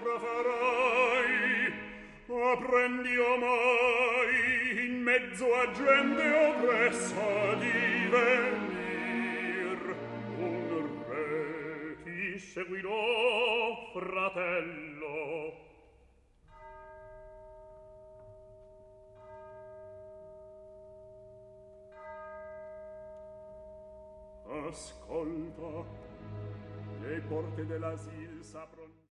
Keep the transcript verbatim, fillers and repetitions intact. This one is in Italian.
guerra farai, apprendi omai in mezzo a gente oppressa di venir. Un re ti seguirò, fratello. Ascolta, le porte dell'asil s'aprono.